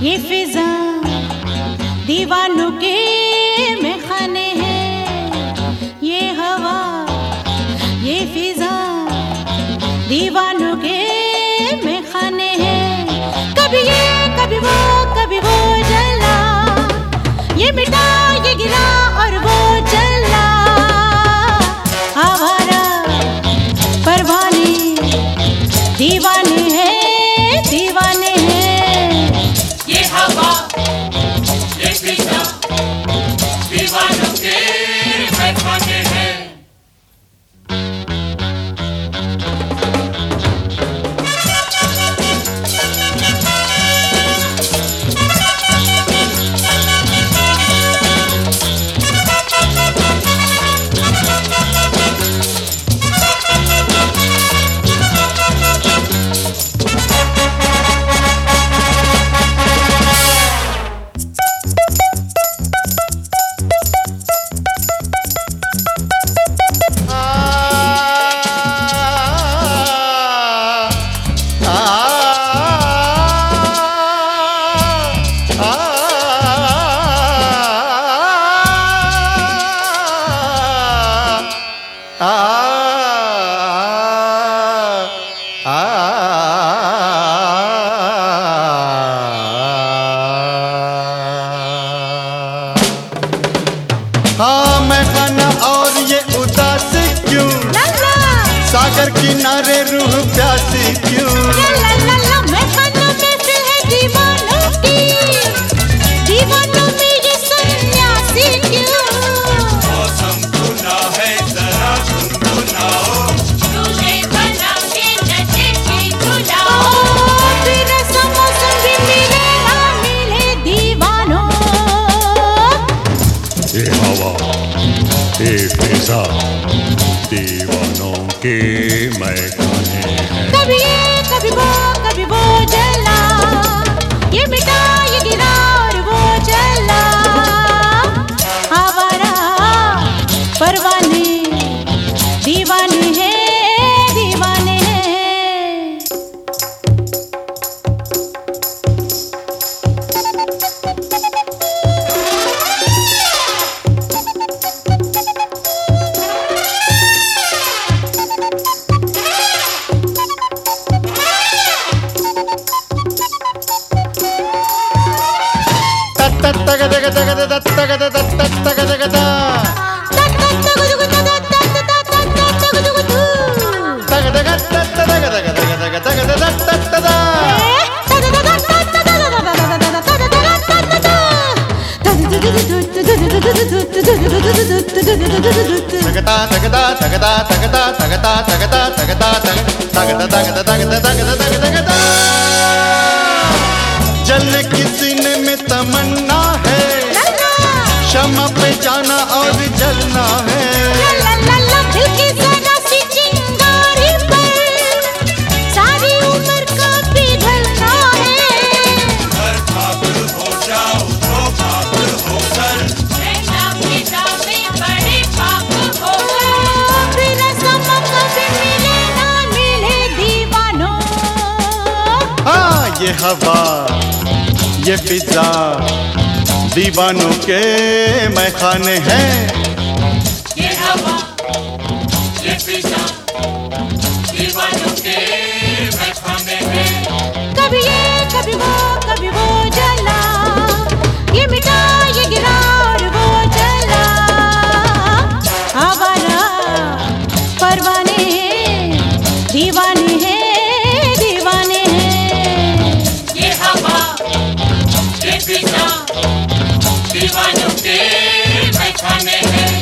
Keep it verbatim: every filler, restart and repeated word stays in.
ये फिजा दीवानों के मेखाने हैं, ये हवा ये फिजा दीवानों के मेखाने हैं। कभी ये कभी वो कभी वो जला, ये मिटा ये गिरा और वो चला। आवारा परवाने दीवाने हैं दीवाने हैं। ये हवा ये फिजा दीवानों के मेखाने हैं। हाँ मैं खाना और ये उदास क्यों, सागर किनारे रूह प्यासी क्यों। मैं खाना में से है दीवानों की, दीवानों में ये सन्यासी क्यों। मौसम खुला है जरा गुनगुनाओ, तुझे बना के नशे की धुलाओ। फिर ऐसा मौसम भी मिले ना मिले दीवानों। ये हवा ये फिजा दीवानों के मेखाने हैं। कभी ये कभी वो कभी वो जला, ये मिटा ये गिरा और वो चला। आवारा परवाने दीवाने हैं दीवाने हैं। जलने की सीने में तमन्ना है, शमा पे जाना और जलना है। दिल की जरा सी चिंगारी पर सारी उम्र का पिघलना है। हर खाक हो जाओ तो खाक होकर, रहना फिजा में बड़े पाप होकर। फिर ऐसा मौका भी मिले ना मिले दीवानों। हाँ ये हवा ये फिजा दीवानों के मेखाने हैं। ये हवा ये फिजा दीवानों के मेखाने हैं। कभी ये कभी वो कभी वो जला, ये मिटा ये गिरा और वो चला। आवारा परवाने दीवाने हैं दीवाने हैं। ये हवा ये फिजा दीवानों के मेखाने हैं।